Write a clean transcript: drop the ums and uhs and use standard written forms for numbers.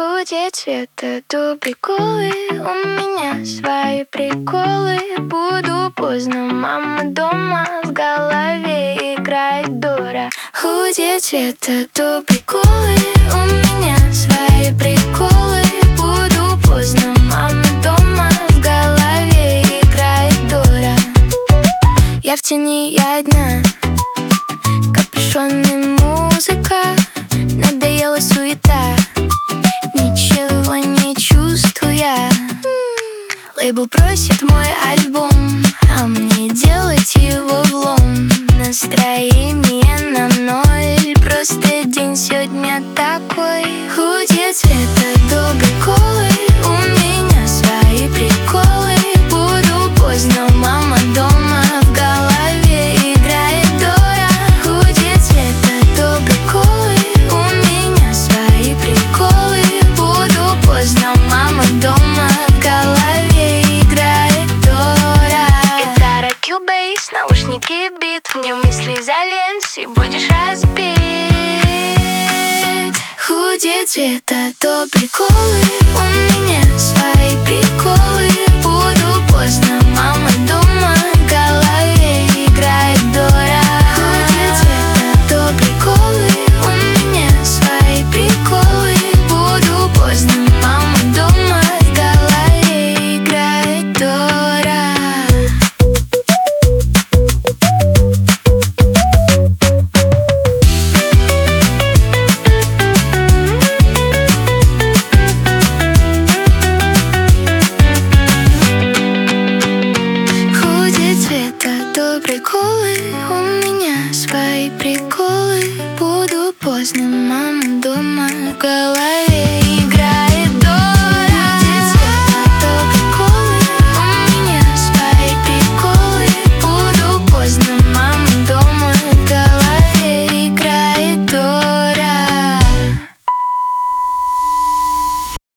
Худеть цвета, то приколы. У меня свои приколы. Буду поздно, мама дома. В голове играет Дора. Худеть цвета, то приколы. У меня свои приколы. Буду поздно, мама дома. В голове играет Дора. Я в тени, я одна. Капюшон и музыка. Надоела суета. Ничего не чувствую я. Лейбл просит мой альбом, а мне делать его влом. Настроение на ноль. Просто день сегодня такой. Худеть цвета до приколы. У меня свои приколы. Буду поздно, мама дома. В голове играет Дора. Худеть цвета до приколы. У меня свои приколы. Буду поздно, мама дома. В голове играет Дора. Гитара, килбейс, наушники, бит. Мне мысли залез и будешь разбит. Худеть цвета, то приколы. У меня свои